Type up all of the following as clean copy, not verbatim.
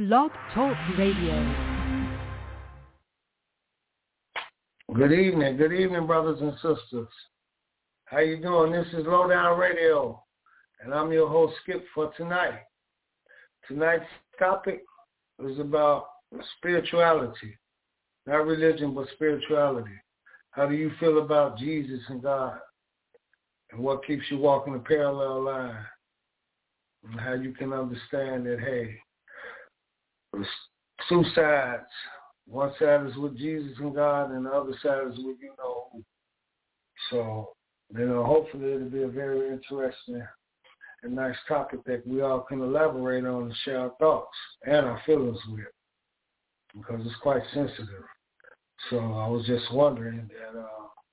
Blog Talk Radio. Good evening, brothers and sisters. How you doing? This is Lowdown Radio, and I'm your host, Skip, for tonight. Tonight's topic is about spirituality, not religion, but spirituality. How do you feel about Jesus and God, and what keeps you walking a parallel line, and how you can understand that, hey, there's two sides. One side is with Jesus and God, and the other side is with you know who. So, hopefully it'll be a very interesting and nice topic that we all can elaborate on and share our thoughts and our feelings with, because it's quite sensitive. So I was just wondering that,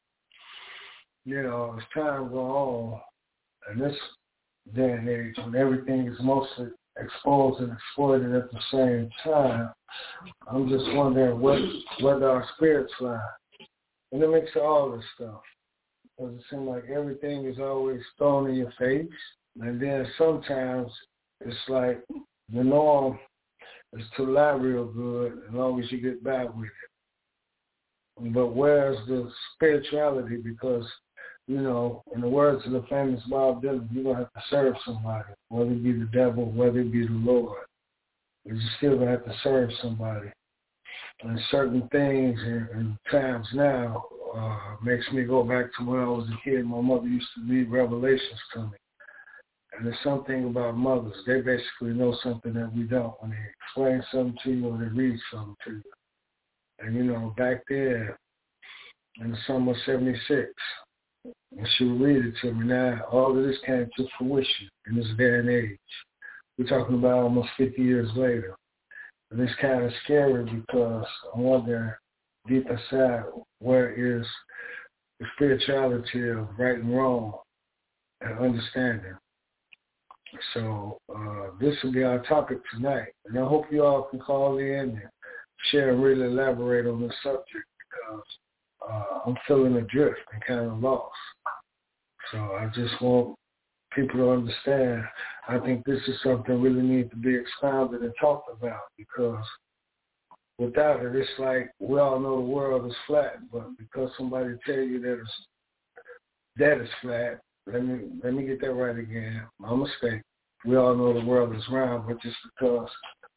as time goes on, in this day and age, when everything is mostly exposed and exploited at the same time, I'm just wondering whether our spirits lie in the mix of all this stuff. Because it seems like everything is always thrown in your face, and then sometimes it's like the norm is to lie real good as long as you get by with it. But where's the spirituality? Because, in the words of the famous Bob Dylan, you're going to have to serve somebody, whether it be the devil, whether it be the Lord. You're still going to have to serve somebody. And certain things and times now makes me go back to when I was a kid. My mother used to read Revelations to me. And there's something about mothers. They basically know something that we don't when they explain something to you or they read something to you. And, back there in the summer of 76, and she would read it to me. Now, all of this came to fruition in this day and age. We're talking about almost 50 years later. And it's kind of scary because I wonder deep inside, where is the spirituality of right and wrong and understanding? So this will be our topic tonight. And I hope you all can call in and share and really elaborate on this subject, because I'm feeling adrift and kind of lost. So I just want people to understand. I think this is something really needs to be expounded and talked about, because without it, it's like we all know the world is flat, but because somebody tell you that it's flat, let me get that right again. My mistake. We all know the world is round, but just because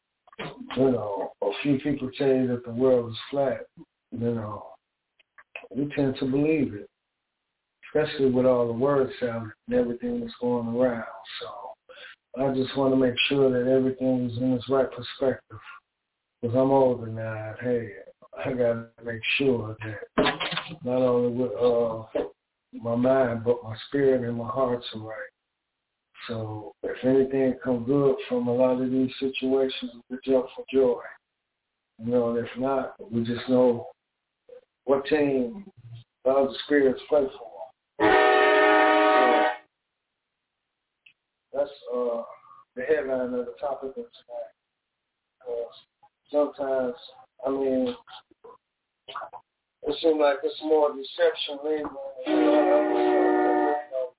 a few people tell you that the world is flat, we tend to believe it, especially with all the word salad and everything that's going around. So I just want to make sure that everything is in its right perspective, because I'm older now. Hey, I got to make sure that not only with my mind, but my spirit and my hearts are right. So if anything come good from a lot of these situations, we jump for joy. And if not, we just know what team the other spirits play for. So that's the headline of the topic of tonight. Because sometimes, it seems like it's more deception lingering,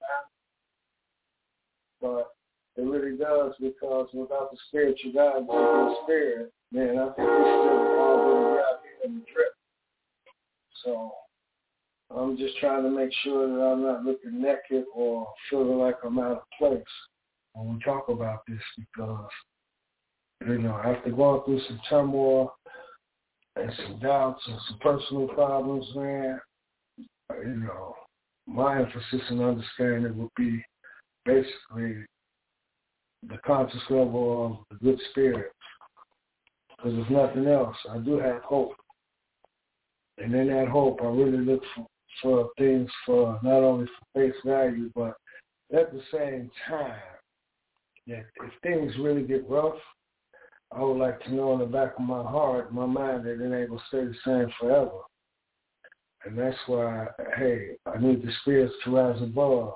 but it really does, because without the spiritual guidance of the spirit, man, I think we still all going to be out here in the trip. So I'm just trying to make sure that I'm not looking naked or feeling like I'm out of place when we talk about this, because, after going through some turmoil and some doubts and some personal problems, man, my emphasis and understanding would be basically the conscious level of the good spirit. Because if nothing else, I do have hope. And in that hope, I really look for things for not only for face value, but at the same time, that if things really get rough, I would like to know in the back of my heart, my mind, that it ain't going to stay the same forever. And that's why, hey, I need the spirits to rise above.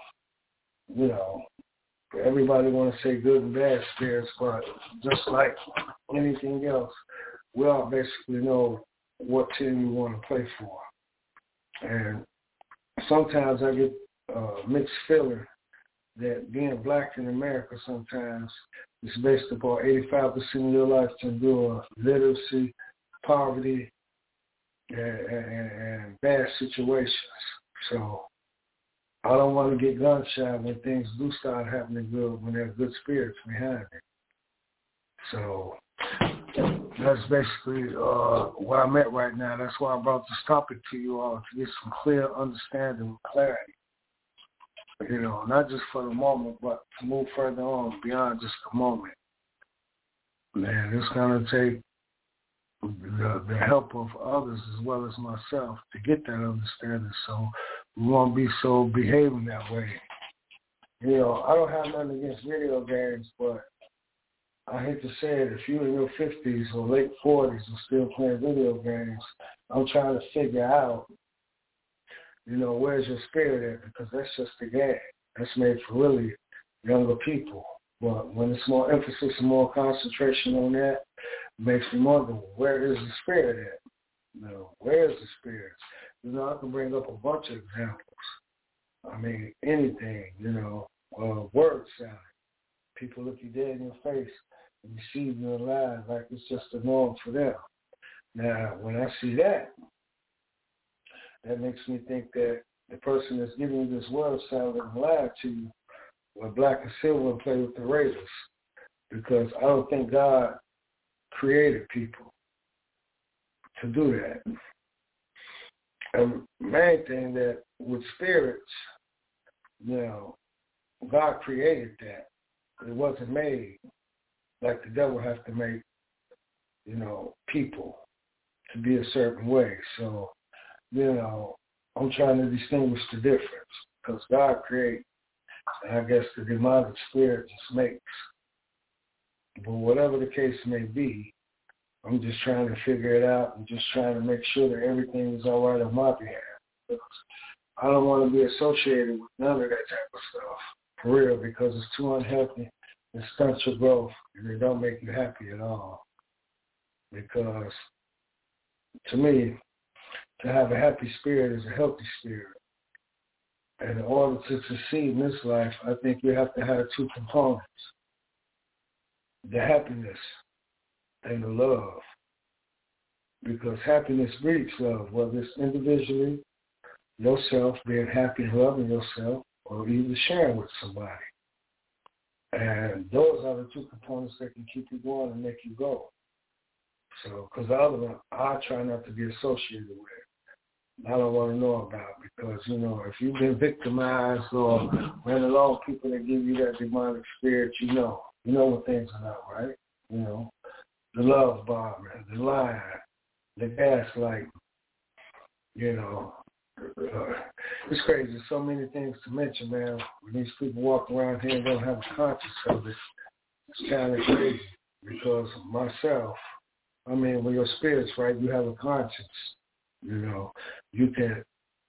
Everybody want to say good and bad spirits, but just like anything else, we all basically know what team you want to play for. And sometimes I get mixed feeling that being black in America sometimes is based upon 85% of your life to endure literacy, poverty, and bad situations. So I don't want to get gun shy when things do start happening good, when there's good spirits behind it. So that's basically where I'm at right now. That's why I brought this topic to you all, to get some clear understanding and clarity. You know, not just for the moment, but to move further on beyond just the moment. Man, it's going to take the help of others as well as myself to get that understanding, so we won't be so behaving that way. You know, I don't have nothing against video games, but I hate to say it, if you're in your 50s or late 40s and still playing video games, I'm trying to figure out, you know, where's your spirit at? Because that's just a game. That's made for really younger people. But when it's more emphasis and more concentration on that, it makes me wonder, where is the spirit at? You know, where is the spirit? You know, I can bring up a bunch of examples. I mean, anything, you know, word salad. People look you dead in your face and you see you alive like it's just a norm for them. Now, when I see that, that makes me think that the person that's giving you this word salad and lied to you were black and silver and play with the Raiders, because I don't think God created people to do that. And the main thing that with spirits, you know, God created that. It wasn't made like the devil has to make, you know, people to be a certain way. So, you know, I'm trying to distinguish the difference, because God creates, and I guess the demonic spirit just makes. But whatever the case may be, I'm just trying to figure it out and just trying to make sure that everything is all right on my behalf. Because I don't want to be associated with none of that type of stuff, for real, because it's too unhealthy. It stunts your growth, and it don't make you happy at all. Because to me, to have a happy spirit is a healthy spirit. And in order to succeed in this life, I think you have to have two components: the happiness and the love. Because happiness breeds love, whether it's individually, yourself, being happy and loving yourself, or even sharing with somebody. And those are the two components that can keep you going and make you go. So, because the other one, I try not to be associated with. I don't want to know about, because, you know, if you've been victimized or ran along people that give you that demonic spirit, you know when things are not right. You know, the love bombing, the lying, the gaslighting, you know. It's crazy. There's so many things to mention, man. When these people walk around here and don't have a conscience of it, it's kind of crazy. Because myself, I mean, when your spirit's right, you have a conscience. You know, you can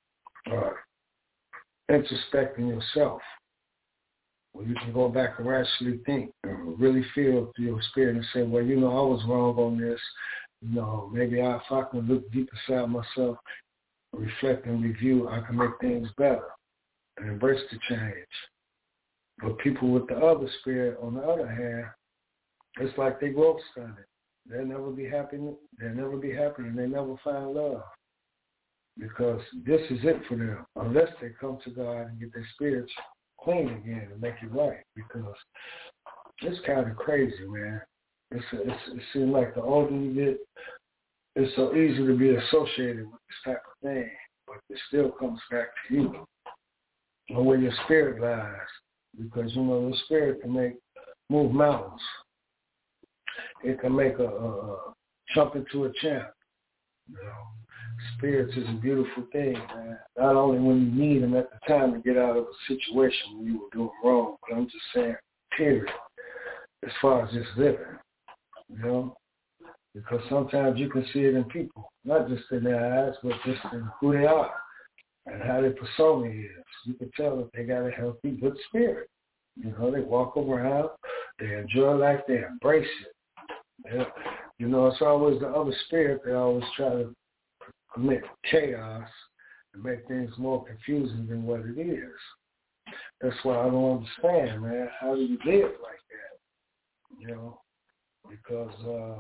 introspect in yourself. Well, you can go back and rationally think and really feel through your spirit and say, well, you know, I was wrong on this. You know, maybe if I can look deep inside myself, reflect and review, I can make things better and embrace the change. But people with the other spirit, on the other hand, it's like they growth stunted. They'll never be happy. They'll never be happy, and they never find love, because this is it for them, unless they come to God and get their spirits clean again and make it right. Because it's kind of crazy, man. It seems like the older you get, it's so easy to be associated with this type of thing, but it still comes back to you and where your spirit lies, because, you know, the spirit can move mountains. It can make a jump into a champ. You know, spirits is a beautiful thing, man. Not only when you need them at the time to get out of a situation when you were doing wrong, but I'm just saying, period, as far as just living, you know. Because sometimes you can see it in people, not just in their eyes, but just in who they are and how their persona is. You can tell that they got a healthy, good spirit. You know, they walk around, they enjoy life, they embrace it. Yeah. You know, it's always the other spirit that always try to commit chaos and make things more confusing than what it is. that's why I don't understand, man. How do you live like that? You know, because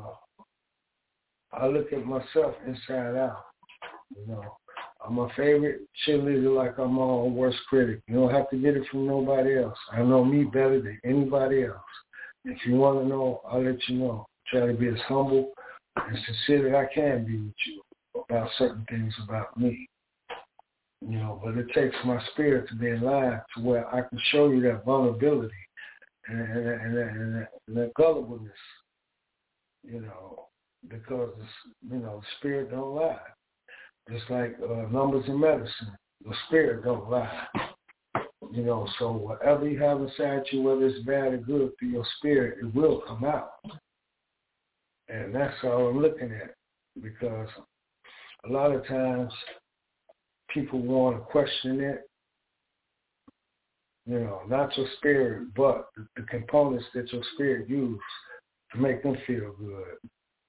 I look at myself inside out. You know, I'm my favorite cheerleader like I'm my own worst critic. You don't have to get it from nobody else. I know me better than anybody else. If you want to know, I'll let you know. Try to be as humble and sincere that I can be with you about certain things about me. You know, but it takes my spirit to be alive to where I can show you that vulnerability and that gullibleness, you know, because, you know, the spirit don't lie. Just like numbers in medicine, the spirit don't lie. You know, so whatever you have inside you, whether it's bad or good, through your spirit, it will come out. And that's all I'm looking at, because a lot of times people want to question it, you know, not your spirit, but the components that your spirit uses to make them feel good.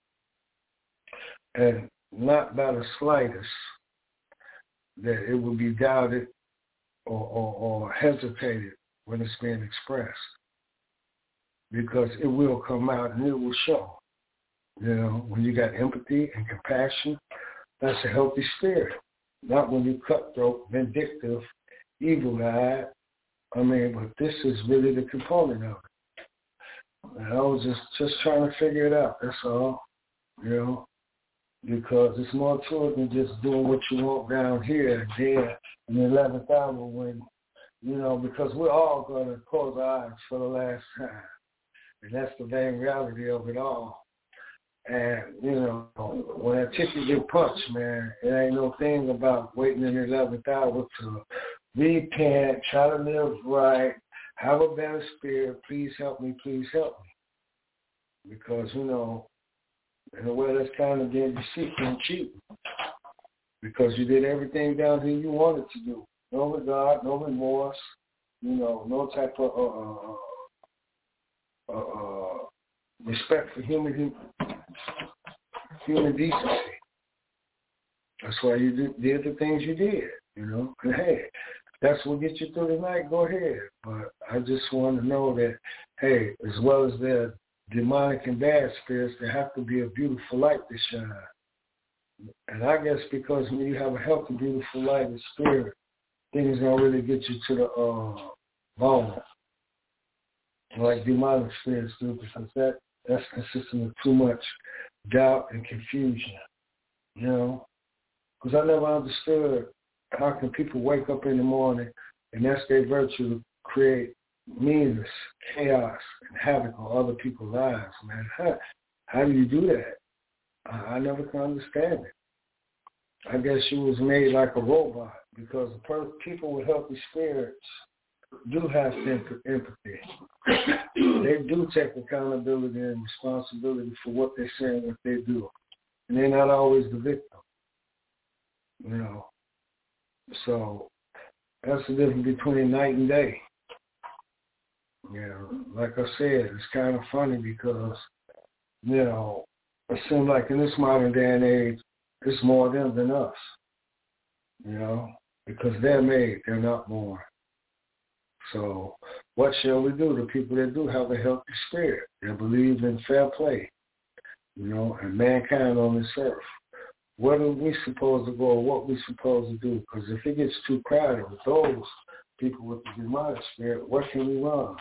And not by the slightest that it will be doubted or hesitated when it's being expressed, because it will come out and it will show. You know, when you got empathy and compassion, that's a healthy spirit. Not when you cutthroat, vindictive, evil-eyed. I mean, but this is really the component of it. And I was just trying to figure it out, that's all. You know, because it's more to it than just doing what you want down here and there in the 11th hour when, you know, because we're all going to close our eyes for the last time. And that's the main reality of it all. And, you know, when that ticket get punched, man, it ain't no thing about waiting in the 11th hour to repent, try to live right, have a better spirit, please help me, please help me. Because, you know, in a way that's kind of being deceitful and cheap. Because you did everything down here you wanted to do. No regard, no remorse, you know, no type of respect for human decency. That's why you did the things you did, you know. And hey, that's what gets you through the night, go ahead. But I just want to know that, hey, as well as their demonic and bad spirits, there have to be a beautiful light that shine. And I guess because when you have a healthy, beautiful light and spirit, things don't really get you to the bone, like demonic spirits do, because that's consistent with too much doubt and confusion, you know? Because I never understood how can people wake up in the morning and that's their virtue to create meanness, chaos, and havoc on other people's lives, man. How do you do that? I never can understand it. I guess you was made like a robot, because people with healthy spirits do have empathy. They do take accountability and responsibility for what they say and what they do. And they're not always the victim, you know. So that's the difference between night and day. You know, like I said, it's kind of funny because, you know, it seems like in this modern day and age, it's more them than us, you know, because they're made, they're not born. So what shall we do? The people that do have a healthy spirit, that believe in fair play, you know, and mankind on this earth. Where are we supposed to go? What we supposed to do? Because if it gets too crowded with those people with the demonic spirit, what can we run?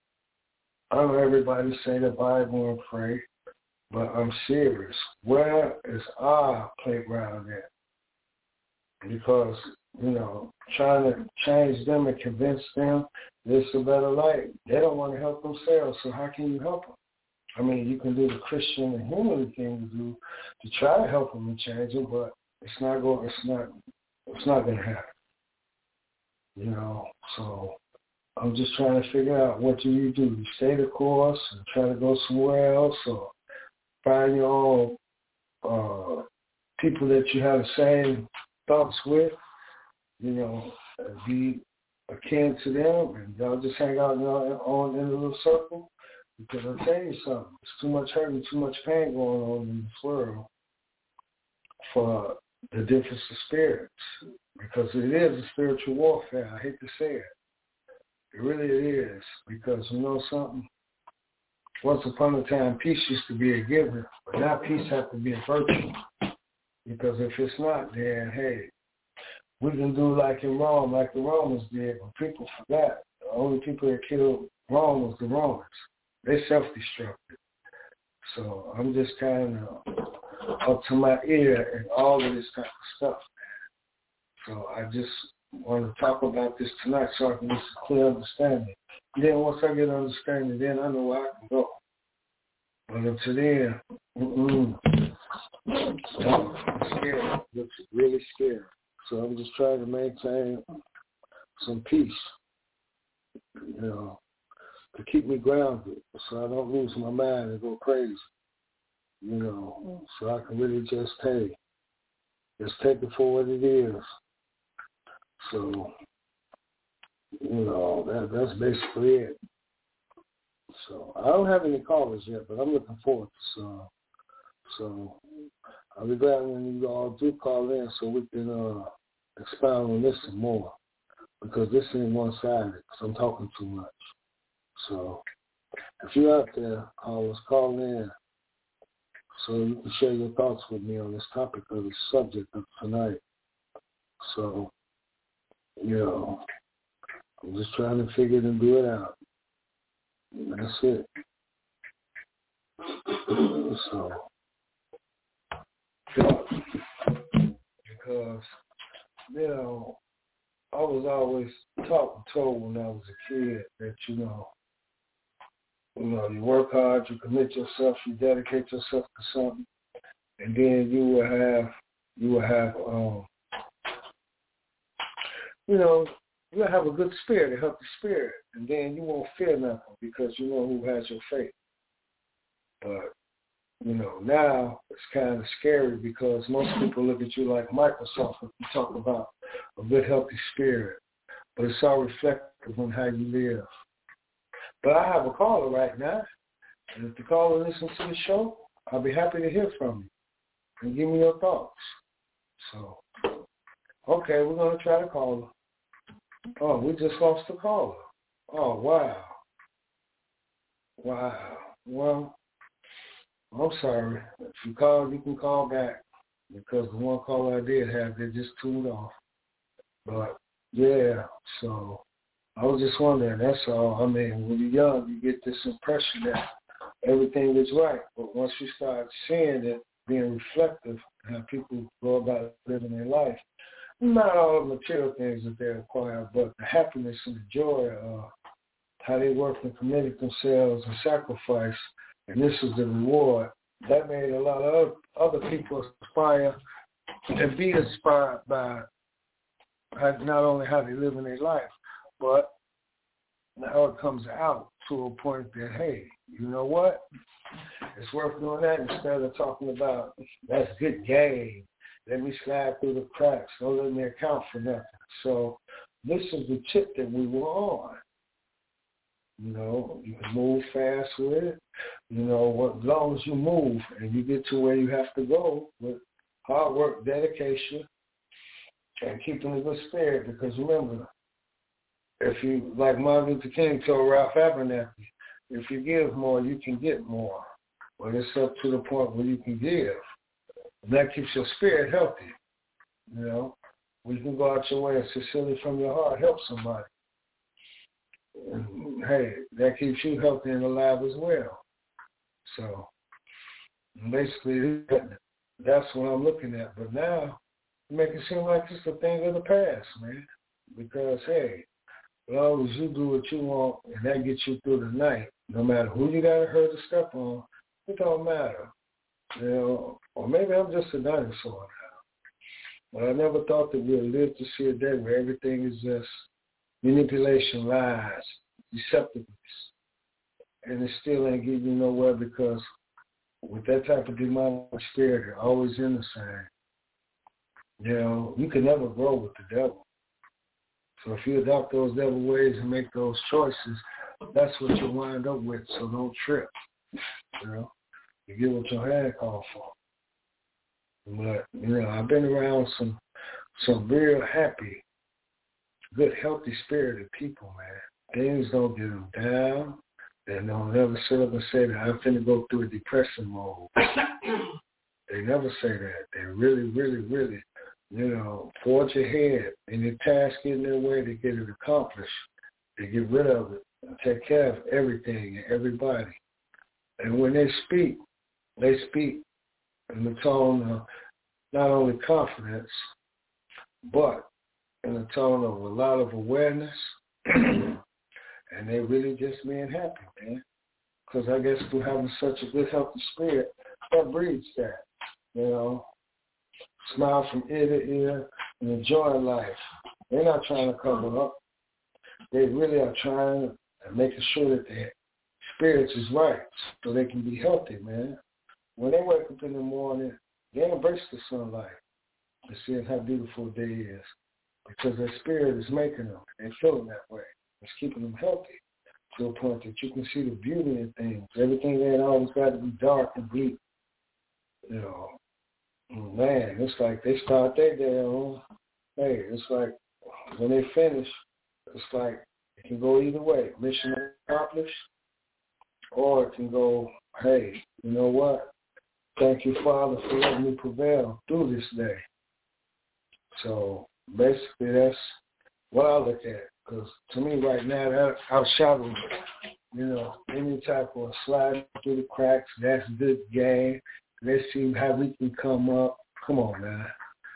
I know everybody say the Bible and pray, but I'm serious. Where is our playground at? Because, you know, trying to change them and convince them this is a better life, they don't want to help themselves, so how can you help them? I mean, you can do the Christian and human thing to do to try to help them and change them, but it's not going to happen. You know, so I'm just trying to figure out, what do? You stay the course and try to go somewhere else, or find your own people that you have the same thoughts with, you know, be akin to them, and y'all just hang out in your own in a little circle. Because I'll tell you something, there's too much hurt and too much pain going on in this world for the difference of spirits. Because it is a spiritual warfare. I hate to say it. It really is. Because you know something? Once upon a time, peace used to be a given, but now peace has to be a virtue. Because if it's not, then, hey, we can do like in Rome, like the Romans did, but people forgot. The only people that killed Rome was the Romans. They self-destructed. So I'm just kind of up to my ear in all of this type of stuff, man. So I just want to talk about this tonight so I can get some clear understanding. And then once I get understanding, then I know where I can go. But until then, I'm scared. It's really scary. So I'm just trying to maintain some peace, you know, to keep me grounded so I don't lose my mind and go crazy, you know, so I can really just take it for what it is. So, you know, that's basically it. So I don't have any callers yet, but I'm looking forward to some. So I'll be glad when you all do call in so we can expound on this some more, because this ain't one-sided because I'm talking too much. So if you're out there, callers, call in so you can share your thoughts with me on this topic of the subject of tonight. So, you know, I'm just trying to figure it and do it out. And that's it. So, because, you know, I was always taught and told when I was a kid that, you know, you work hard, you commit yourself, you dedicate yourself to something, and then you will have, you'll have a good spirit, a healthy spirit, and then you won't fear nothing because you know who has your faith. But, you know, now it's kind of scary because most people look at you like Microsoft if you talk about a good, healthy spirit. But it's all reflective on how you live. But I have a caller right now. And if the caller listens to the show, I'll be happy to hear from you and give me your thoughts. So, okay, we're going to try to call her. Oh, we just lost the caller. Oh, wow. Wow. Well, I'm sorry. If you call, you can call back because the one caller I did have, they just tuned off. But, yeah, so I was just wondering, that's all. I mean, when you're young, you get this impression that everything is right. But once you start seeing it being reflective, how people go about living their life, not all the material things that they acquire, but the happiness and the joy of how they worked and committed themselves and sacrificed, and this is the reward, that made a lot of other people aspire and be inspired by not only how they live in their life, but now it comes out to a point that, hey, you know what? It's worth doing that instead of talking about, that's good game. Let me slide through the cracks. Don't let me account for nothing. So this is the tip that we were on. You know, you can move fast with it. You know, as long as you move and you get to where you have to go with hard work, dedication, and keeping a good spirit. Because remember, if you, like Martin Luther King told Ralph Abernathy, if you give more, you can get more. But it's up to the point where you can give. That keeps your spirit healthy. You know, when you can go out your way and sincerely from your heart help somebody. And, hey, that keeps you healthy and alive as well. So basically, that's what I'm looking at. But now, you make it seem like it's a thing of the past, man. Because, hey, as long as you do what you want and that gets you through the night, no matter who you got to hurt or step on, it don't matter. You know, or maybe I'm just a dinosaur now. But I never thought that we'd live to see a day where everything is just manipulation, lies, deceptiveness. And it still ain't getting you nowhere because with that type of demonic spirit, they're always in the same. You know, you can never grow with the devil. So if you adopt those devil ways and make those choices, that's what you'll wind up with, so don't trip. You know, you get what your hand called for. But, you know, I've been around some real happy, good, healthy spirited people, man. things don't get them down. They don't never sit up and say that I'm finna go through a depression mode. They never say that. They really, really, really, forge ahead and your task get in their way to get it accomplished. They get rid of it and take care of everything and everybody. And when they speak in the tone of not only confidence, but in the tone of a lot of awareness. And they really just being happy, man. Because I guess through having such a good, healthy spirit, that breeds that, Smile from ear to ear and enjoying life. They're not trying to cover up. They really are trying and making sure that their spirits is right so they can be healthy, man. When they wake up in the morning, they embrace the sunlight and seeing how beautiful the day is because their spirit is making them. They're feeling that way. It's keeping them healthy to a point that you can see the beauty in things. Everything ain't always got to be dark and bleak. Man, it's like they start their day on. Hey, it's like when they finish, it's like it can go either way. Mission accomplished, or it can go, hey, you know what? Thank you, Father, for letting me prevail through this day. So basically, that's what I look at. Because to me right now, that outshadows, any type of sliding through the cracks. That's good game. Let's see how we can come up. Come on now.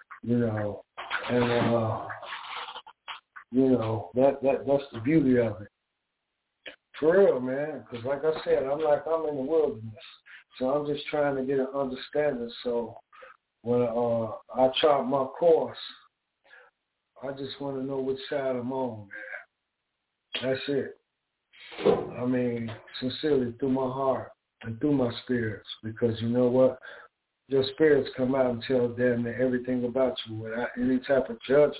That's the beauty of it. For real, man. Because like I said, I'm in the wilderness. So I'm just trying to get an understanding. So when I chart my course, I just want to know which side I'm on, man. That's it. I mean, sincerely, through my heart and through my spirits. Because you know what? Your spirits come out and tell them everything about you without any type of judgment.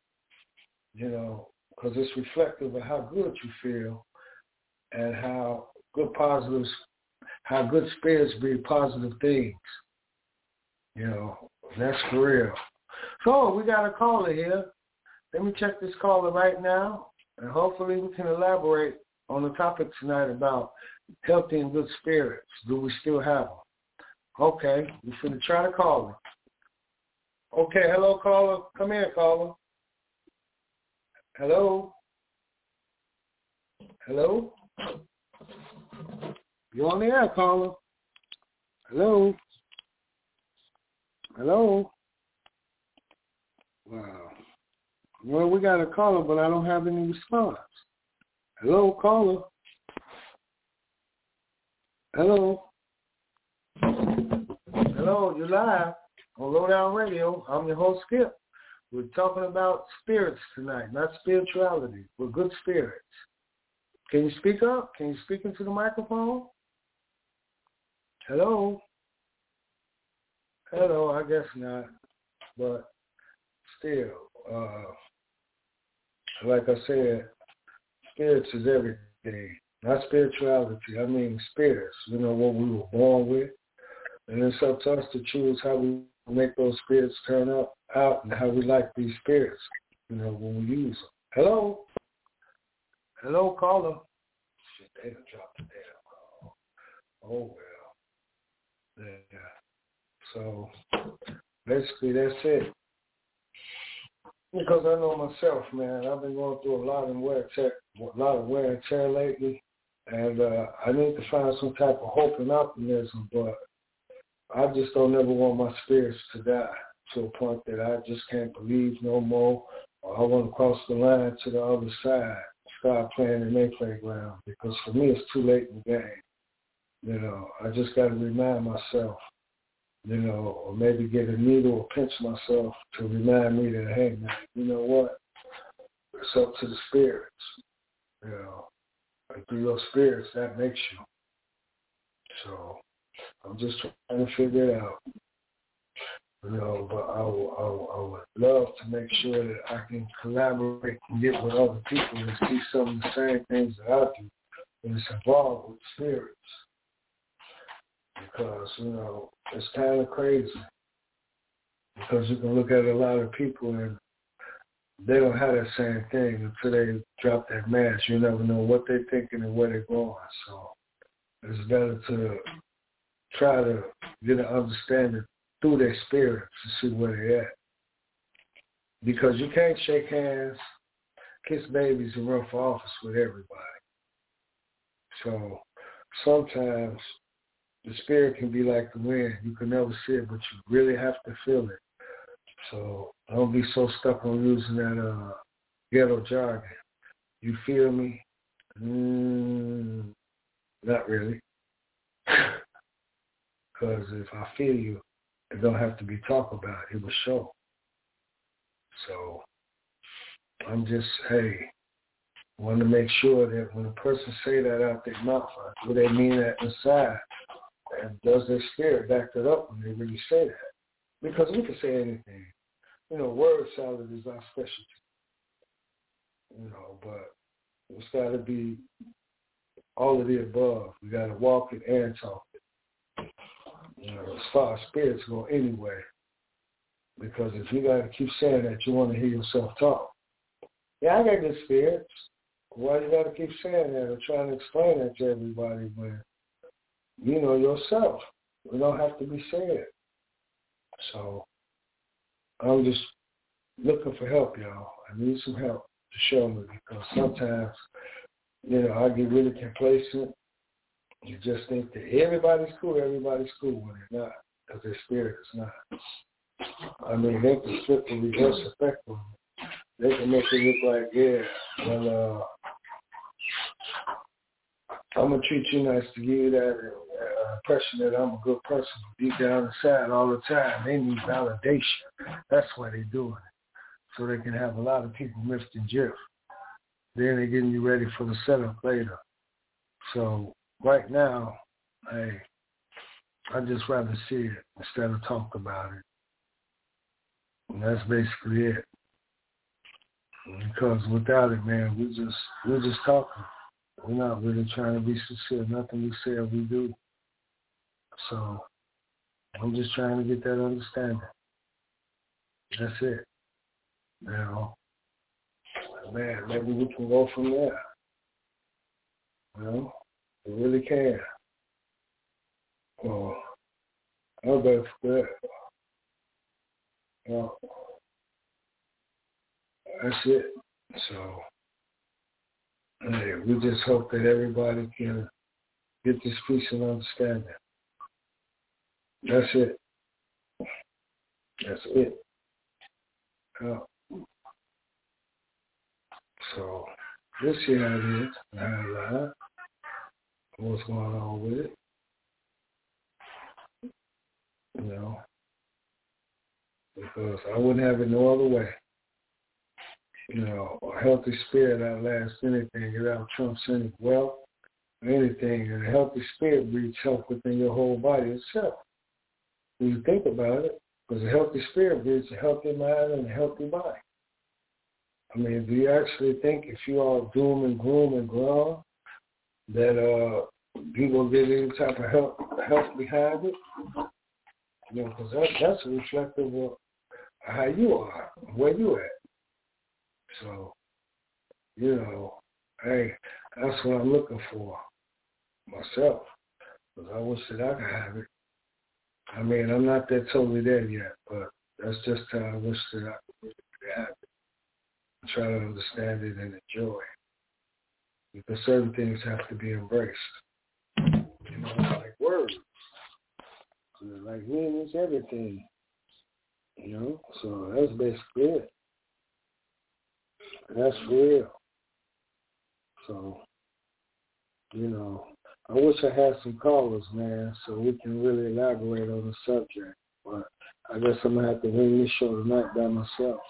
Because it's reflective of how good you feel and how good spirits breed positive things. That's for real. So we got a caller here. Let me check this caller right now, and hopefully we can elaborate on the topic tonight about healthy and good spirits. Do we still have them? Okay, we're going to try to call her. Okay, hello, caller. Come here, caller. Hello? Hello? You're on the air, caller. Hello? Hello? Wow. Well, we got a caller, but I don't have any response. Hello, caller. Hello. Hello, you're live on Lowdown Radio. I'm your host, Skip. We're talking about spirits tonight, not spirituality. We're good spirits. Can you speak up? Can you speak into the microphone? Hello? Hello, I guess not. But still, like I said, spirits is everything. Not spirituality. I mean spirits. What we were born with. And it's up to us to choose how we make those spirits turn out and how we like these spirits, when we use them. Hello? Hello, caller. Shit, they done dropped the damn call. Oh, well. Yeah. So, basically, that's it. Because I know myself, man, I've been going through a lot of wear and tear lately, and I need to find some type of hope and optimism, but I just don't ever want my spirits to die to a point that I just can't believe no more, or I want to cross the line to the other side, start playing in their playground, because for me it's too late in the game. I just got to remind myself, or maybe get a needle or pinch myself to remind me that, hey, man, you know what? It's up to the spirits, and through your spirits, that makes you. So I'm just trying to figure it out, but I would love to make sure that I can collaborate and get with other people and see some of the same things that I do when it's involved with spirits. Because, it's kind of crazy. Because you can look at a lot of people and they don't have that same thing until they drop that mask. You never know what they're thinking and where they're going. So it's better to try to get an understanding through their spirit to see where they're at. Because you can't shake hands, kiss babies, and run for office with everybody. So sometimes the spirit can be like the wind. You can never see it, but you really have to feel it. So don't be so stuck on using that ghetto jargon. You feel me? Not really. Because if I feel you, it don't have to be talked about. It will show. So I'm just, want to make sure that when a person say that out their mouth, do they mean that inside? And does their spirit back it up when they really say that? Because we can say anything. Word salad is our specialty. But it's got to be all of the above. We got to walk it and talk it. As far as spirits go anyway. Because if you got to keep saying that, you want to hear yourself talk. Yeah, I got good spirits. Why you got to keep saying that or trying to explain that to everybody when you know yourself? We don't have to be said. So I'm just looking for help, y'all. I need some help to show me because sometimes, I get really complacent. You just think that everybody's cool when they're not, because their spirit is not. I mean, they can flip the reverse effect on it. They can make it look like, I'm going to treat you nice to give you that impression that I'm a good person. Deep down inside all the time, they need validation. That's why they're doing it. So they can have a lot of people miffed and jiff. Then they're getting you ready for the setup later. So right now, I'd just rather see it instead of talk about it. And that's basically it. Because without it, man, we're just talking. We're not really trying to be sincere. Nothing we say or we do. So I'm just trying to get that understanding. That's it. Man, maybe we can go from there. We really can. Well, I'll bet for that. Well, that's it. So, we just hope that everybody can get this peace and understanding. That's it. That's it. So, this here it is. What's going on with it? Because I wouldn't have it no other way. A healthy spirit outlasts anything. It out-trumps any wealth or anything. And a healthy spirit breeds health within your whole body itself. When you think about it, because a healthy spirit breeds a healthy mind and a healthy body. I mean, do you actually think if you are doom and gloom and glum that you will get any type of health behind it? Because that's a reflective of how you are, where you at. So, that's what I'm looking for myself. Because I wish that I could have it. I mean, I'm not that totally there yet, but that's just how I wish that I could have it. Try to understand it and enjoy it. Because certain things have to be embraced. Like words. Like meaning is everything. So that's basically it. That's real. So, I wish I had some callers, man, so we can really elaborate on the subject. But I guess I'm going to have to wing this show tonight by myself.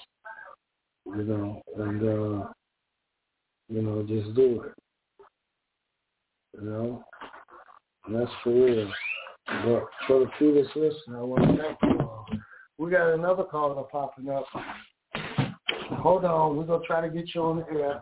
And just do it. And that's for real. But for the few that's listening, I want to thank you all. We got another caller popping up. Hold on, we're going to try to get you on the air.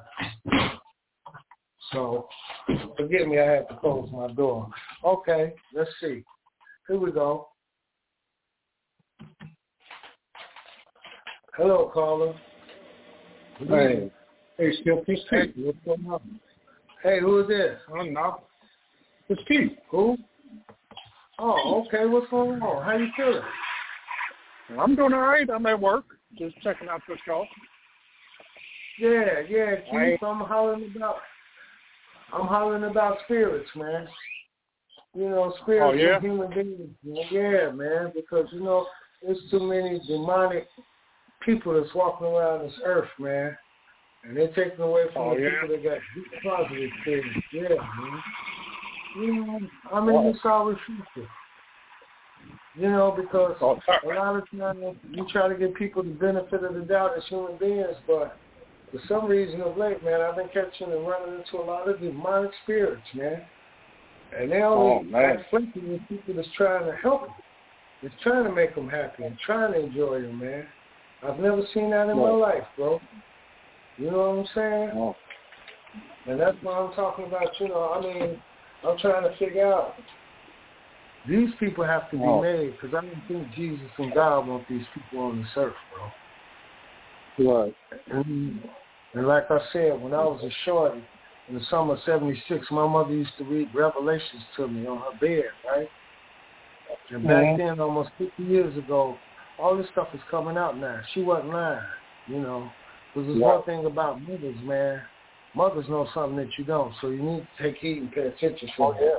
So, forgive me, I had to close my door. Okay, let's see. Here we go. Hello, caller. Hey, still Pete. Hey, what's going on? Hey, who is this? I don't know. It's Pete. Who? Oh, okay. What's going on? How you feeling? I'm doing all right. I'm at work. Just checking out the show. Yeah, Keith. I'm hollering about spirits, man. You know, spirits and human beings. Man. Yeah, man, because, you know, there's too many demonic people that's walking around this earth, man. And they're taking away from the people that got positive spirits. Yeah, man. You know, I mean, it's always future. You know, because a lot of times you try to give people the benefit of the doubt as human beings, but for some reason of late, man, I've been catching and running into a lot of demonic spirits, man. And they only conflicting with people that's trying to help them. It's trying to make them happy and trying to enjoy them, man. I've never seen that in my life, bro. You know what I'm saying? And that's what I'm talking about, you know. I mean, I'm trying to figure out. These people have to be made, because I don't think Jesus and God want these people on this earth, bro. Right. And like I said, when I was a shorty, in the summer of 76, my mother used to read Revelations to me on her bed, right? And back then, almost 50 years ago, all this stuff is coming out now. She wasn't lying, you know. Because there's one thing about mothers, man. Mothers know something that you don't, so you need to take heed and pay attention to them.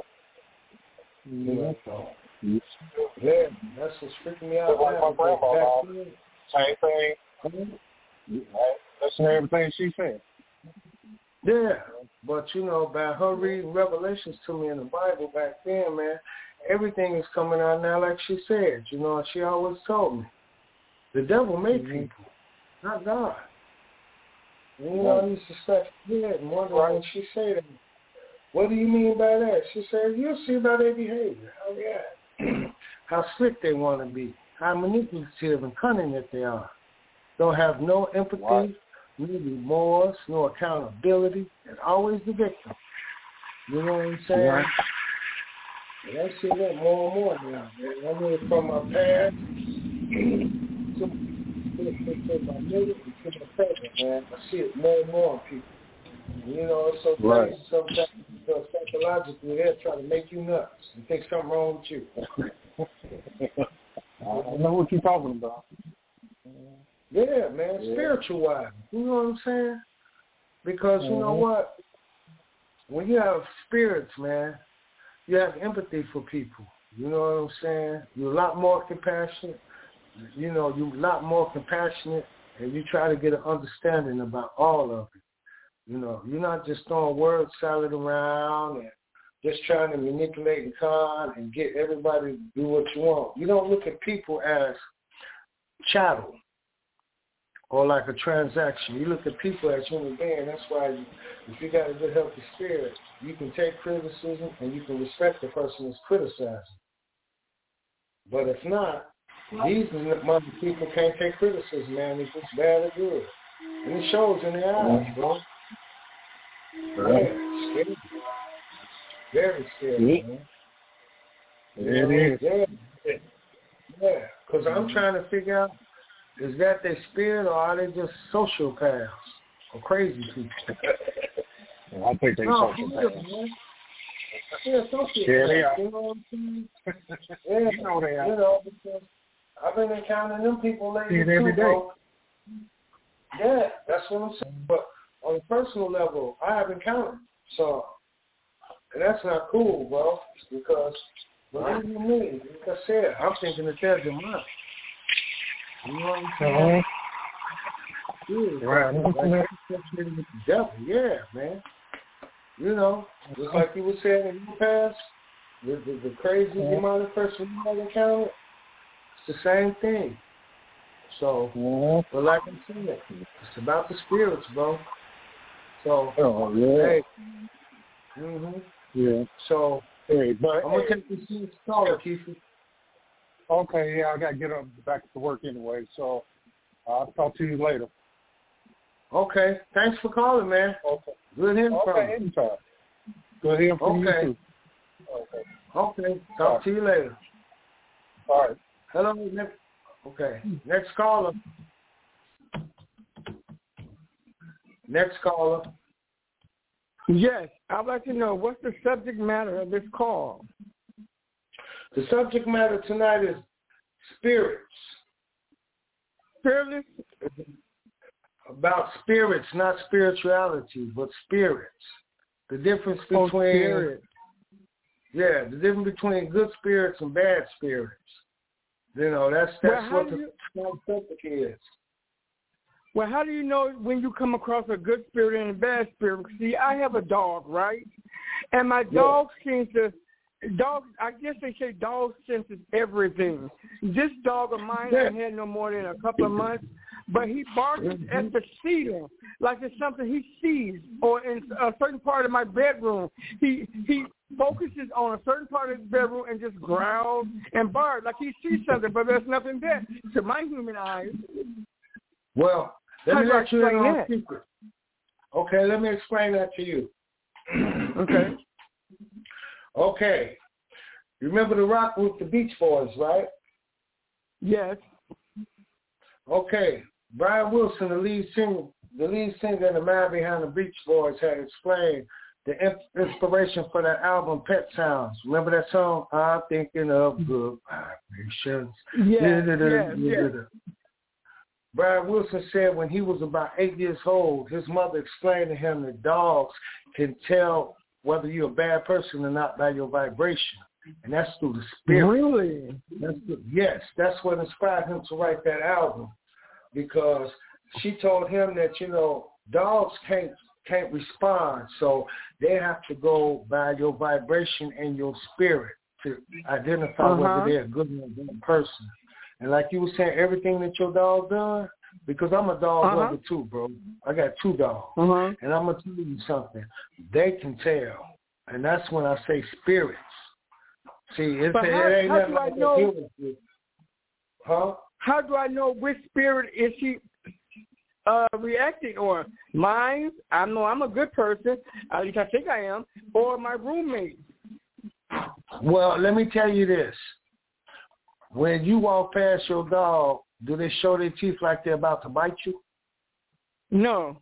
Yeah, that's what's freaking me out now. Same thing. Listen to everything she said. Yeah, but, you know, by her reading Revelations to me in the Bible back then, man, everything is coming out now like she said. You know, she always told me. The devil made people, not God. And, you know, I used to scratch my head and wonder when she said, what do you mean by that? She said, you'll see by their behavior. How slick they want to be, how manipulative and cunning that they are. Don't have no empathy, no remorse, no accountability, and always the victim. You know what I'm saying? And I see that more and more now. Man. I mean, from my past to my middle to my present, man. I see it more and more in people. You know, it's so crazy sometimes because psychologically they're trying to make you nuts and think something wrong with you. I know what you're talking about. Yeah, man, spiritual wise. You know what I'm saying? Because you know what? When you have spirits, man, you have empathy for people. You know what I'm saying? You're a lot more compassionate. You know, you're a lot more compassionate, and you try to get an understanding about all of it. You know, you're not just throwing word salad around and just trying to manipulate and con and get everybody to do what you want. You don't look at people as chattel or like a transaction. You look at people as human beings. That's why if you got a good, healthy spirit, you can take criticism and you can respect the person who's criticizing. But if not, these mother people can't take criticism, man. It's just bad or good. And it shows in their eyes, bro. Yeah, scary. Very scary, man. It is. Yeah, because I'm trying to figure out, is that their spirit or are they just sociopaths or crazy people? I think they're sociopaths. Yeah, sociopaths. Yeah, they are. You know what I'm saying? Yeah, you know they are. You know, because I've been encountering them people lately every day. bro. Yeah, that's what I'm saying. But on a personal level, I have encountered some. And that's not cool, bro, because believe you me, like I said, I'm thinking that they're demonic. You know what I'm saying? Yeah, man. You know, just like you were saying in your past, the crazy demonic person you might encounter, it's the same thing. So, but like I said, it's about the spirits, bro. So, hey. Yeah. So, hey, but I'm going to take this next caller, Keith. Okay, yeah, I got to get back to work anyway, so I'll talk to you later. Okay, thanks for calling, man. Okay. Good hearing from you. Okay, anytime. Good hearing from you, too. Okay, talk to you later. All right. Hello, next caller. Next caller. Yes, I'd like to know what's the subject matter of this call. The subject matter tonight is spirits. Spirits? About spirits, not spirituality, but spirits. The difference between spirits. Yeah, the difference between good spirits and bad spirits. You know, that's what the subject is. Well, how do you know when you come across a good spirit and a bad spirit? See, I have a dog, right? And my dog seems to, I guess they say dog senses everything. This dog of mine I had no more than a couple of months, but he barks at the ceiling like it's something he sees, or in a certain part of my bedroom. He focuses on a certain part of the bedroom and just growls and barks like he sees something, but there's nothing there to my human eyes. Well, let me let you in on a secret. Okay, let me explain that to you. Okay. Okay. You remember the rock group, the Beach Boys, right? Yes. Okay. Brian Wilson, the lead singer and the man behind the Beach Boys, had explained the inspiration for that album, Pet Sounds. Remember that song? I'm thinking of good vibrations. Yes. Brian Wilson said when he was about 8 years old, his mother explained to him that dogs can tell whether you're a bad person or not by your vibration. And that's through the spirit. Really? Yes, that's what inspired him to write that album. Because she told him that, you know, dogs can't respond, so they have to go by your vibration and your spirit to identify whether they're a good or a bad person. And like you were saying, everything that your dog does, because I'm a dog lover too, bro. I got 2 dogs. And I'm going to tell you something. They can tell. And that's when I say spirits. See, it ain't nothing like a human. How do I know which spirit is she reacting, or mine? I know I'm a good person, at least I think I am, or my roommate. Well, let me tell you this. When you walk past your dog, do they show their teeth like they're about to bite you? No.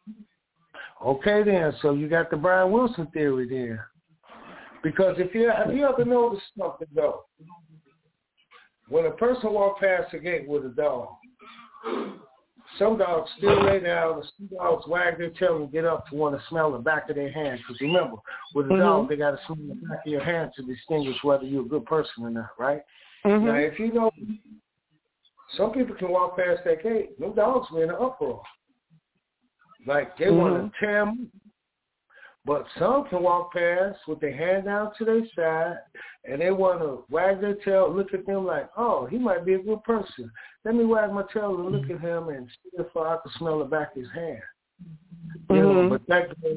Okay, then. So you got the Brian Wilson theory then. Because have you ever noticed something, though? When a person walks past the gate with a dog, some dogs still lay down, and some dogs wag their tail and get up to want to smell the back of their hand. Because remember, with a dog, they got to smell the back of your hand to distinguish whether you're a good person or not, right? Now, if you know, some people can walk past that gate. Them dogs are in an uproar. Like, they want to tear them. But some can walk past with their hand down to their side, and they want to wag their tail, look at them like, oh, he might be a good person. Let me wag my tail and look at him and see if I can smell the back of his hand. You know, but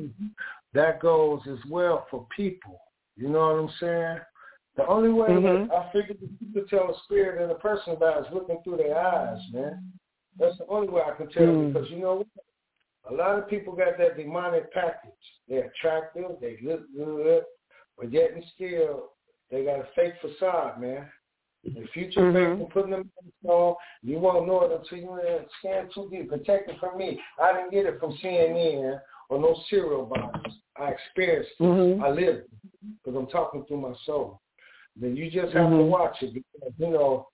that goes as well for people. You know what I'm saying? The only way that I figured that you could tell a spirit and a person about is looking through their eyes, man. That's the only way I can tell, because you know what? A lot of people got that demonic package. They're attractive, they look good, but yet and still, they got a fake facade, man. The future fake and putting them on, you won't know it until you scan too deep. Protect it from me. I didn't get it from CNN or no cereal box. I experienced it. I lived it because I'm talking through my soul. Then you just have to watch it because, you know,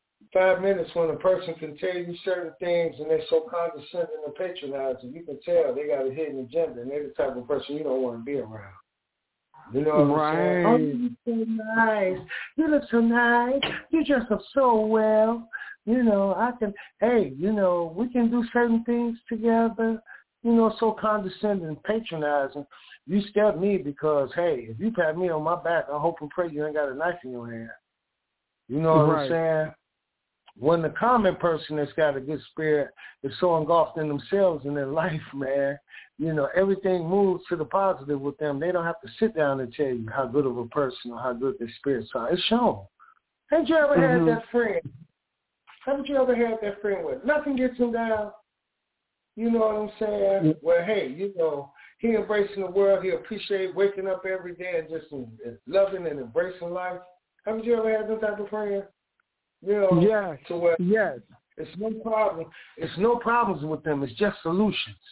5 minutes when a person can tell you certain things and they're so condescending and patronizing, you can tell they got a hidden agenda and they're the type of person you don't want to be around. You know what I'm saying? Oh, you look so nice. You look so nice. You dress up so well. You know, you know, we can do certain things together. You know, so condescending and patronizing. You scare me because, hey, if you pat me on my back, I hope and pray you ain't got a knife in your hand. You know what I'm saying? When the common person that's got a good spirit is so engulfed in themselves and their life, man, you know, everything moves to the positive with them. They don't have to sit down and tell you how good of a person or how good their spirits are. It's shown. Haven't you ever had that friend? Haven't you ever had that friend where nothing gets him down? You know what I'm saying? Well, hey, you know, he embracing the world. He appreciate waking up every day and just loving and embracing life. Haven't you ever had that type of friend? You know, to where it's no problem. It's no problems with them. It's just solutions.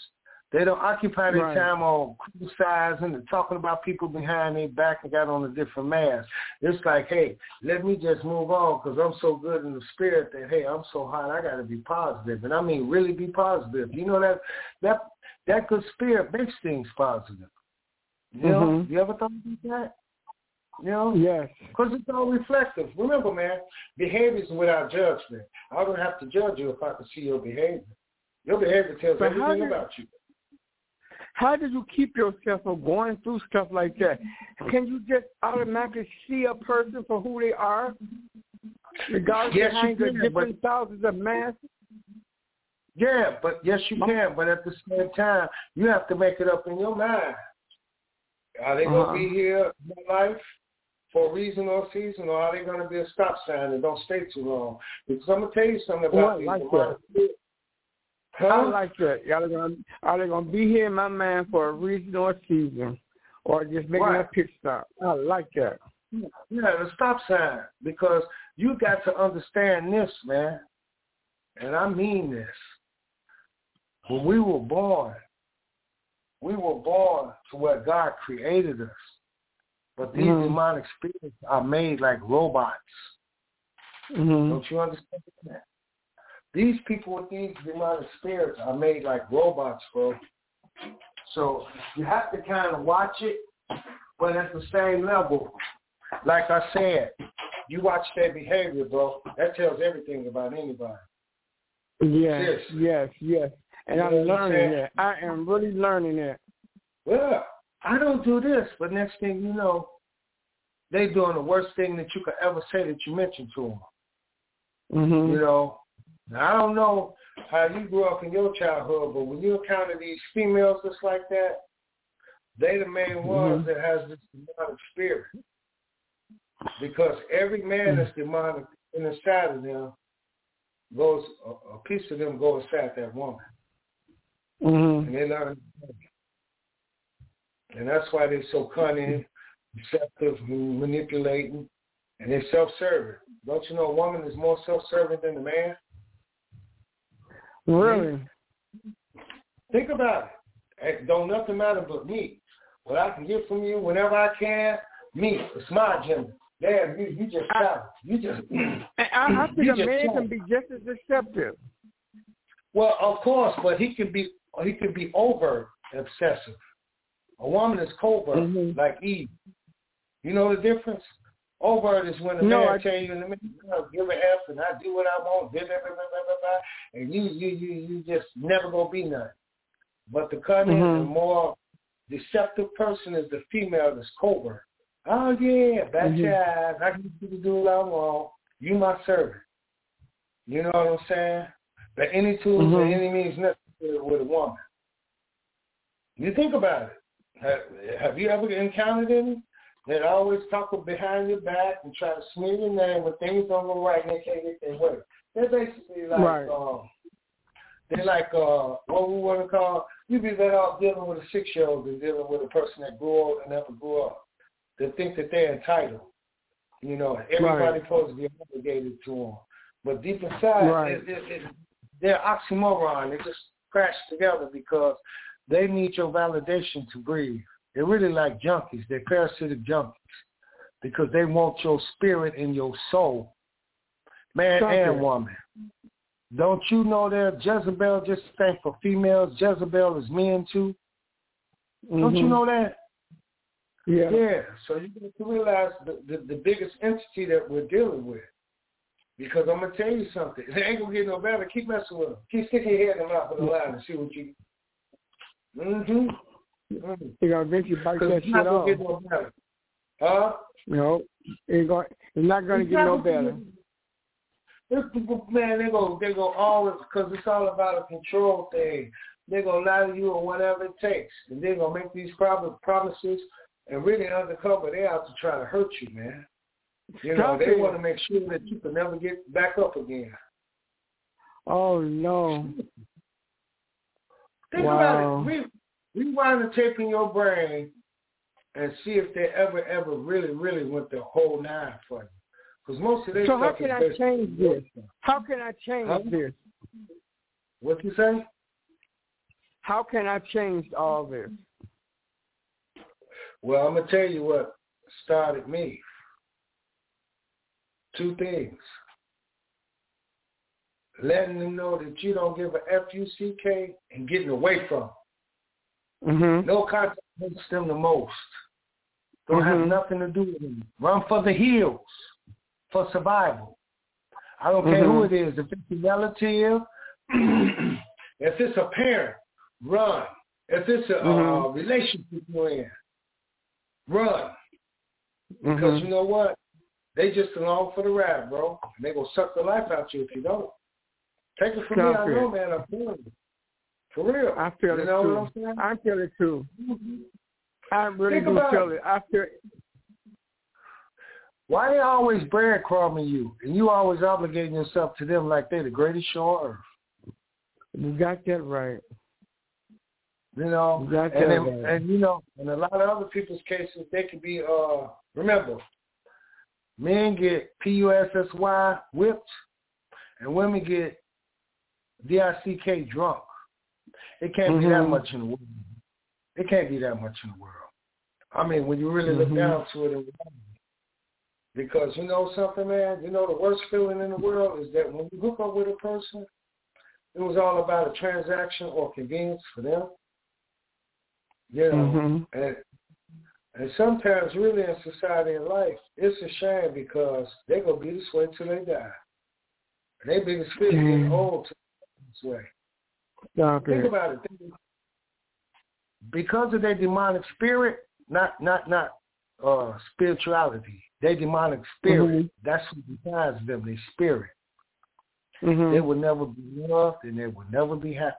They don't occupy their time on criticizing and talking about people behind their back and got on a different mask. It's like, hey, let me just move on because I'm so good in the spirit that, hey, I'm so hot, I got to be positive. And I mean really be positive. You know, that good spirit makes things positive. You know, you ever thought about that? You know? Yes. Because it's all reflective. Remember, man, behavior is without judgment. I don't have to judge you if I can see your behavior. Your behavior tells everything about you. How do you keep yourself from going through stuff like that? Can you just automatically see a person for who they are, regardless of behind the different thousands of masks? Yeah, but yes, you can. But at the same time, you have to make it up in your mind. Are they going to be here in your life for a reason or a season, or are they going to be a stop sign and don't stay too long? Because I'm going to tell you something about these. I like that. Are they gonna be here in my mind for a reason or a season, or just making a pit stop? I like that. Yeah, the stop sign, because you got to understand this, man, and I mean this. When we were born to where God created us, but these demonic spirits are made like robots. Don't you understand that? These people with these demonic spirits are made like robots, bro. So you have to kind of watch it, but at the same level, like I said, you watch their behavior, bro. That tells everything about anybody. Yes. And I'm learning that. I am really learning that. Well, I don't do this, but next thing you know, they doing the worst thing that you could ever say that you mentioned to them. You know, now, I don't know how you grew up in your childhood, but when you encounter these females just like that, they the main ones that has this demonic spirit. Because every man that's demonic inside of them goes, a piece of them goes inside that woman. And they learn. And that's why they're so cunning, deceptive, manipulating, and they're self-serving. Don't you know a woman is more self-serving than the man? Really? Think about it. Don't nothing matter but me. What I can get from you whenever I can, me. It's my agenda. Damn, you just stop. You just. I think a man can be just as deceptive. Well, of course, but he can be overt obsessive. A woman is covert, like Eve. You know the difference? Overt is when the man tell you, give an F and I do what I want, blah, blah, blah, blah, blah, blah, and you just never gonna be nothing. But the cunning and more deceptive person is the female that's covert. Oh yeah, bat your eyes, I can get you to do what I want. You my servant. You know what I'm saying? But any tools or any means necessary with a woman. You think about it. Have you ever encountered any that always talk behind your back and try to smear your name when things don't go right and they can't get their way? They're basically like, they're like what we want to call, you'd be better off dealing with a 6-year-old than dealing with a person that grew old and never grew up. They think that they're entitled. You know, everybody's supposed to be obligated to them. But deep inside, they're oxymoron. They just crash together because they need your validation to breathe. They're really like junkies. They're parasitic junkies because they want your spirit and your soul, man and woman. Don't you know that Jezebel just stands for females? Jezebel is men too. Don't you know that? Yeah. So you have to realize the biggest entity that we're dealing with. Because I'm going to tell you something. It ain't going to get no better. Keep messing with them. Keep sticking your head in the mouth of the line and see what you You're going to eventually bite that shit off. Get no better. Huh? No. It's not going to get no better. Man, they go always, because it's all about a control thing. They're going to lie to you or whatever it takes. And they're going to make these promises and really undercover. They're out to try to hurt you, man. You know, they want to make sure that you can never get back up again. Oh, no. Think about it. Rewind the tape in your brain and see if they ever really went the whole 9 for you. Because most of their stuff how can I change this? How can I change this? What you say? How can I change all this? Well, I'm going to tell you what started me. 2 things. Letting them know that you don't give a F-U-C-K and getting away from them. Mm-hmm. No contact makes them the most. Don't have nothing to do with them. Run for the hills for survival. I don't care who it is. If it's a relative, if it's a parent, run. If it's a relationship you're in, run. Because you know what? They just along for the ride, bro. And they going to suck the life out you if you don't. Take it from me. I know, man. I'm feeling it. For real. I feel it, too. What I'm saying? I feel it, too. I really do feel it. I feel it. Why they always breadcrumbing you, and you always obligating yourself to them like they're the greatest show on earth? You got that right. You know, you got that right. And you know, in a lot of other people's cases, they could be. Remember, men get PUSSY whipped, and women get DICK drunk. It can't be that much in the world. It can't be that much in the world. I mean, when you really look down to it, because you know something, man, you know the worst feeling in the world is that when you hook up with a person, it was all about a transaction or convenience for them. You know, and sometimes really in society and life, it's a shame because they're going to be this way till they die. And they biggest fear getting old this way. Think about it. Because of their demonic spirit, not spirituality, their demonic spirit, that's what defines them, their spirit. They will never be loved and they will never be happy.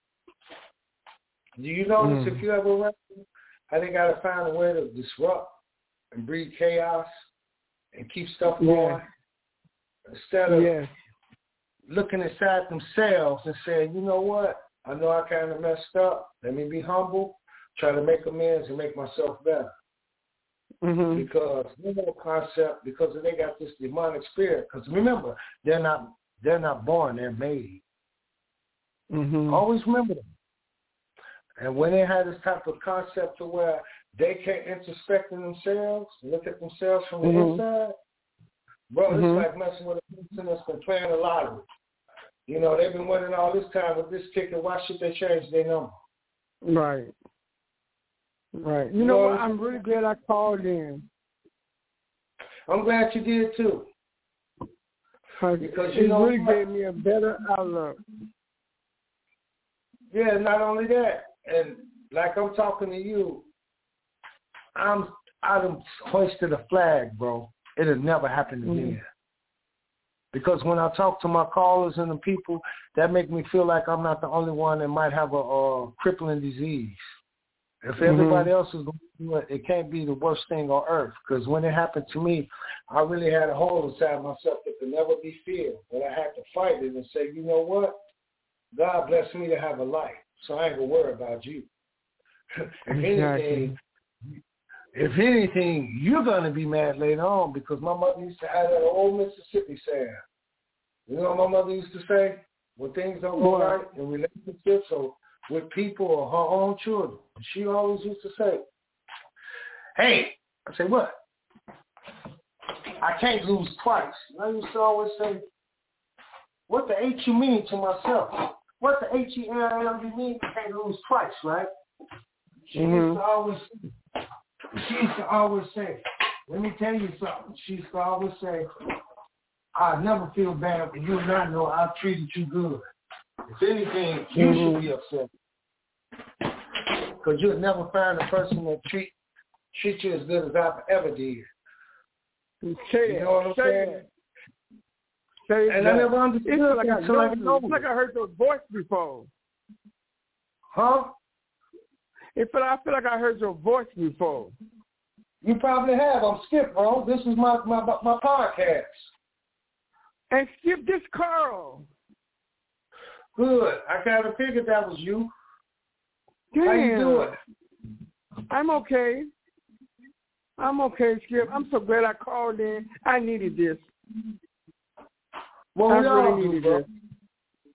Do you notice if you ever wrestle, how they got to find a way to disrupt and breed chaos and keep stuff going instead of looking inside themselves and saying, you know what, I know I kind of messed up. Let me be humble, try to make amends and make myself better. Because you know concept, because they got this demonic spirit. Because remember, they're not born, they're made. Always remember that. And when they have this type of concept to where they can't introspect in themselves, look at themselves from the inside, bro, it's like messing with a person that's been playing the lottery. You know, they've been winning all this time with this ticket. Why should they change their number? Right. Right. You know what? I'm really glad I called in. I'm glad you did, too. Because you know, really gave me a better outlook. Yeah, not only that, and like I'm talking to you, I done hoisted a flag, bro. It'll never happen again. Because when I talk to my callers and the people, that make me feel like I'm not the only one that might have a crippling disease. If everybody else is going to do it, it can't be the worst thing on earth. Because when it happened to me, I really had a hole inside myself that could never be filled. But I had to fight it and say, you know what? God blessed me to have a life, so I ain't going to worry about you. If anything, you're going to be mad later on because my mother used to have that old Mississippi saying. You know what my mother used to say? When things don't go right in relationships or with people or her own children, she always used to say, hey, I say, what? I can't lose twice. And I used to always say, what the H you mean to myself? What the H-E-L-L you mean? I can't lose twice, right? She used to always say, let me tell you something. She used to always say, I never feel bad, but you and I know I've treated you good. If anything, you should be upset. Because you'll never find a person that treat you as good as I've ever did. You know what I'm saying? And I never understood it until I know. It's like I heard your voice before. Huh? I feel like I heard your voice before. You probably have. I'm Skip, bro. This is my podcast. And Skip, this Carl. Good. I kind of figured that was you. Damn. How you doing? I'm okay. Skip. I'm so glad I called in. I needed this. Well, I really needed this.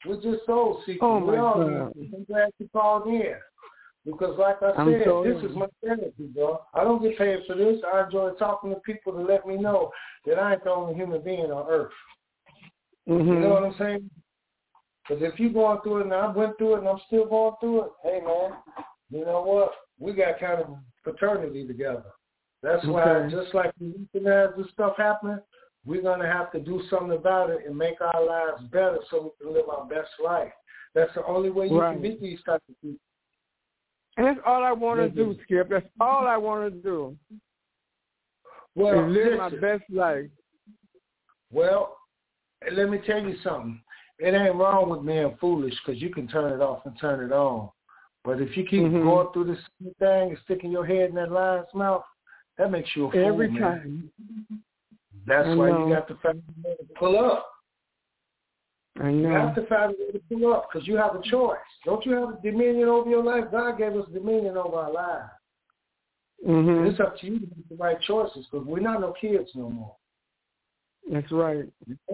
We're just soul seekers. Oh, we my all God. I'm glad you called in. Because like I said, this is my therapy, bro. I don't get paid for this. I enjoy talking to people to let me know that I ain't the only human being on earth. Mm-hmm. You know what I'm saying? Because if you're going through it, and I went through it, and I'm still going through it, hey, man, you know what? We got kind of fraternity together. That's why, just like we recognize this stuff happening, we're going to have to do something about it and make our lives better so we can live our best life. That's the only way you can beat these types of people. And that's all I want to do, Skip. That's all I want to do. Well, is live my best life. Well, let me tell you something. It ain't wrong with being foolish because you can turn it off and turn it on. But if you keep going through this thing and sticking your head in that lion's mouth, that makes you a fool, every man. time. That's why you got to find a way to pull up. I know. You have to find a way to pull up because you have a choice. Don't you have dominion over your life? God gave us dominion over our lives. Mm-hmm. It's up to you to make the right choices because we're not no kids no more. That's right.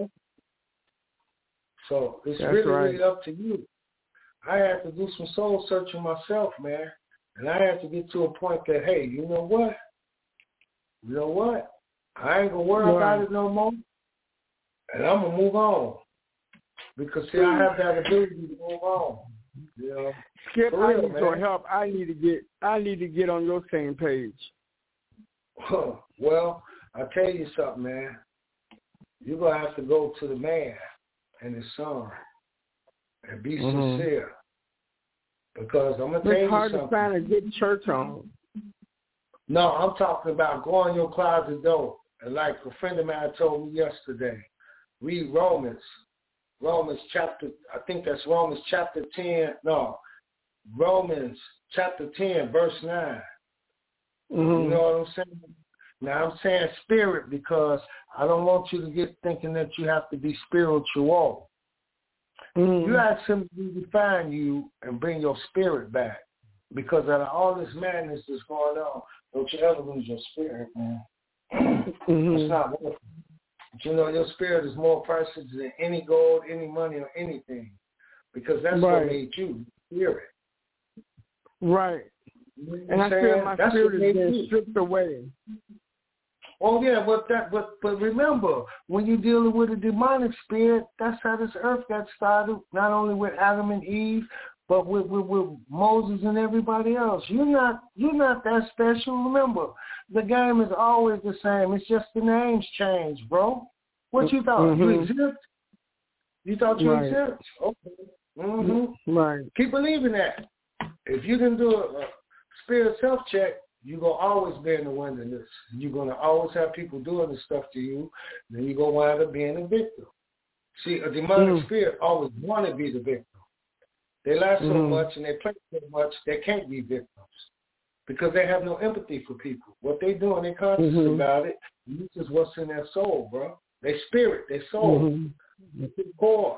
So it's really up to you. I had to do some soul searching myself, man. And I had to get to a point that, hey, you know what? I ain't going to worry about it no more. And I'm going to move on. Because, see, I have that ability to move on. You know? Skip, I need your help. I need to get on your same page. Well, I'll tell you something, man. You're going to have to go to the man and his son and be sincere. Because I'm going to tell you something. It's hard to find a good church home. No, I'm talking about go on your closet door. And like a friend of mine told me yesterday, read Romans chapter 10. No, Romans chapter 10, verse 9. You know what I'm saying? Now, I'm saying spirit because I don't want you to get thinking that you have to be spiritual. You ask him to define you and bring your spirit back. Because out of all this madness that's going on, don't you ever lose your spirit, man. It's not worth it. But you know, your spirit is more precious than any gold, any money, or anything. Because that's what made you, spirit. Right. You know and I feel my spirit is being stripped away. Oh yeah, but remember, when you're dealing with a demonic spirit, that's how this earth got started. Not only with Adam and Eve, but with Moses and everybody else. You're not that special. Remember, the game is always the same. It's just the names change, bro. What you thought? You exist? You thought you exist? Okay. Right. Keep believing that. If you can do a spirit self-check, you're going to always be in the wilderness. You're going to always have people doing this stuff to you. Then you're going to wind up being a victim. See, a demonic spirit always want to be the victim. They lie so much and they play so much, they can't be victims because they have no empathy for people. What they doing, they're conscious about it. And this is what's in their soul, bro. Their spirit, their soul, their core.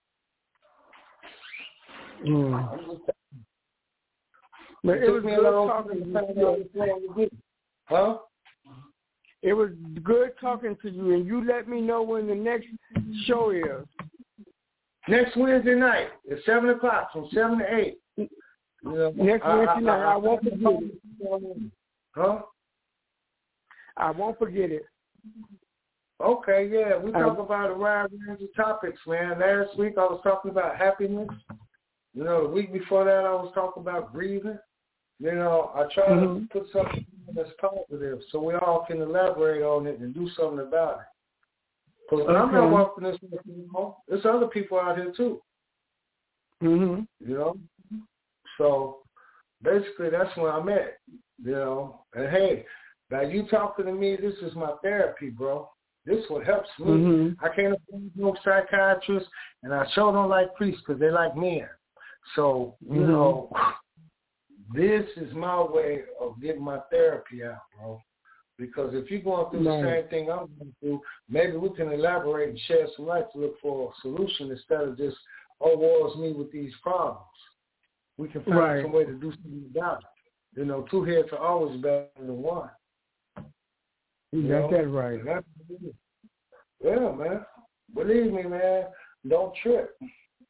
But it was good talking to you. Huh? It was good talking to you, and you let me know when the next show is. Next Wednesday night at 7 o'clock, from 7 to 8. You know, next Wednesday night, I won't forget it. Huh? I won't forget it. Okay, yeah. We talk about a wide range of topics, man. Last week I was talking about happiness. You know, the week before that I was talking about breathing. You know, I try to put something that's positive so we all can elaborate on it and do something about it. Because I'm not walking this way anymore. There's other people out here too. You know? So basically that's where I'm at. You know? And hey, by you talking to me, this is my therapy, bro. This is what helps me. I can't afford no psychiatrist, and I sure don't like priests because they like men. So, you know, this is my way of getting my therapy out, bro. Because if you're going through the same thing I'm going through, maybe we can elaborate and shed some light to look for a solution instead of just, woe is me with these problems. We can find some way to do something about it. You know, two heads are always better than one. You got that right. Yeah, man. Believe me, man. Don't trip.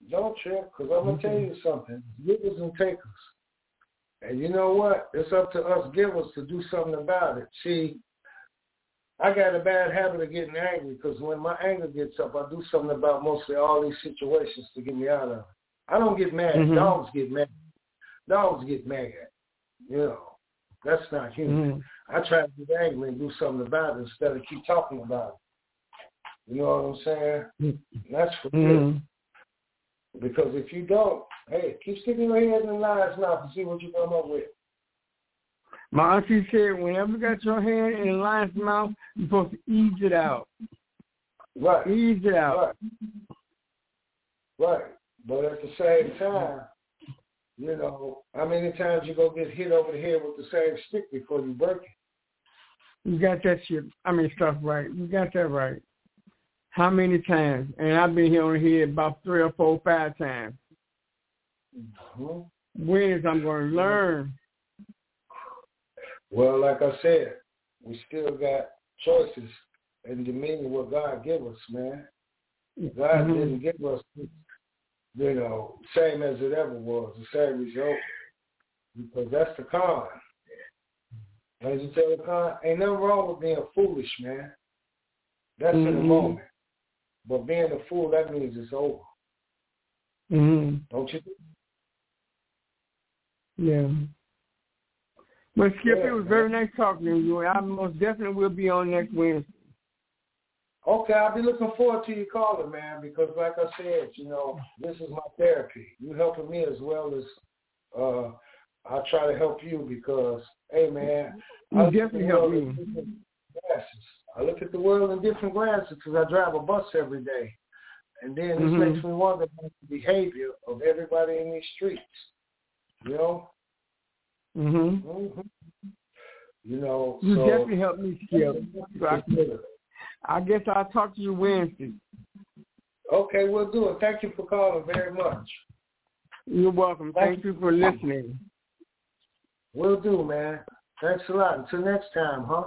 Don't trip, because I'm going to tell you something. Givers and takers. And you know what? It's up to us givers to do something about it. See, I got a bad habit of getting angry because when my anger gets up, I do something about mostly all these situations to get me out of it. I don't get mad. Mm-hmm. Dogs get mad. Dogs get mad. You know, that's not human. Mm-hmm. I try to get angry and do something about it instead of keep talking about it. You know what I'm saying? Mm-hmm. That's for good. Because if you don't, hey, keep sticking your head in the lion's mouth and see what you come up with. My auntie said, whenever you got your hand in the lion's mouth, you're supposed to ease it out. Right. Ease it out. Right. But at the same time, you know, how many times you go get hit over the head with the same stick before you break it? You got that stuff right. You got that right. How many times? And I've been here on the head about 3 or 4 or 5 times. Mm-hmm. When is I'm going to learn? Well, like I said, we still got choices and dominion what God gave us, man. God didn't give us, you know, same as it ever was, the same result. Because that's the con. As you tell the con, ain't nothing wrong with being foolish, man. That's in the moment. But being a fool, that means it's over. Don't you think? Yeah. But Skip, it was very nice talking to you. I most definitely will be on next Wednesday. Okay, I'll be looking forward to you calling, man, because like I said, you know, this is my therapy. You helping me as well as I try to help you because, hey, man, you definitely help me. I look at the world in different glasses because I drive a bus every day. And then this makes me wonder about the behavior of everybody in these streets, you know? You know, you so definitely help me, Skip. I guess I'll talk to you Wednesday. Okay, we'll do it. Thank you for calling very much. You're welcome. Thank you for listening. Will do, man. Thanks a lot. Until next time, huh?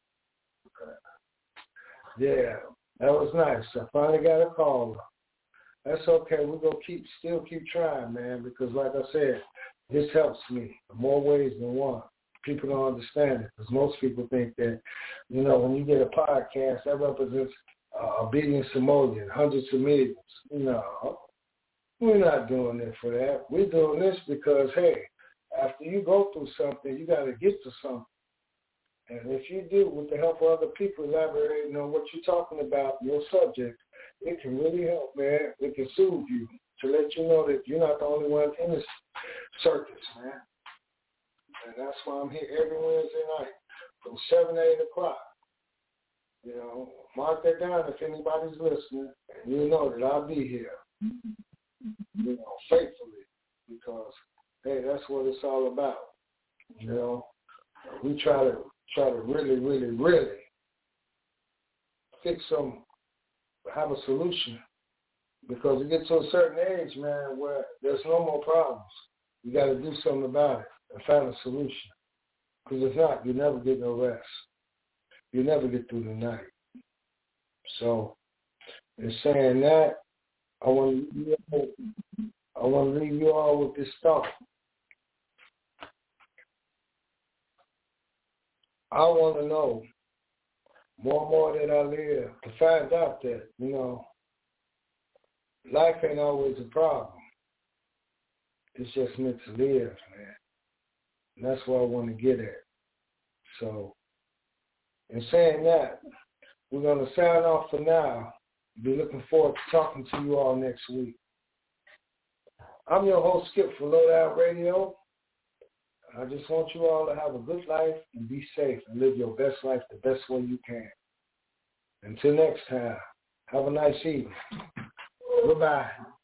Yeah, that was nice. I finally got a call. That's okay. We're going to still keep trying, man, because like I said, this helps me in more ways than one. People don't understand it because most people think that, you know, when you get a podcast, that represents billions of millions, hundreds of millions. No, we're not doing it for that. We're doing this because, hey, after you go through something, you got to get to something. And if you do, with the help of other people elaborating on what you're talking about, your subject, it can really help, man. It can soothe you to let you know that you're not the only one in this circus, man. And that's why I'm here every Wednesday night from 7 to 8 o'clock. You know, mark that down if anybody's listening, and you know that I'll be here, you know, faithfully, because, hey, that's what it's all about. You know, we try to really, really, really have a solution, because we get to a certain age, man, where there's no more problems. You got to do something about it and find a solution. Because if not, you never get no rest. You never get through the night. So, in saying that, I want to leave you all with this thought. I want to know more and more that I live to find out that, you know, life ain't always a problem. It's just meant to live, man. And that's what I want to get at. So, in saying that, we're going to sign off for now. Be looking forward to talking to you all next week. I'm your host, Skip, for Lowdown Radio. I just want you all to have a good life and be safe and live your best life the best way you can. Until next time, have a nice evening. Goodbye.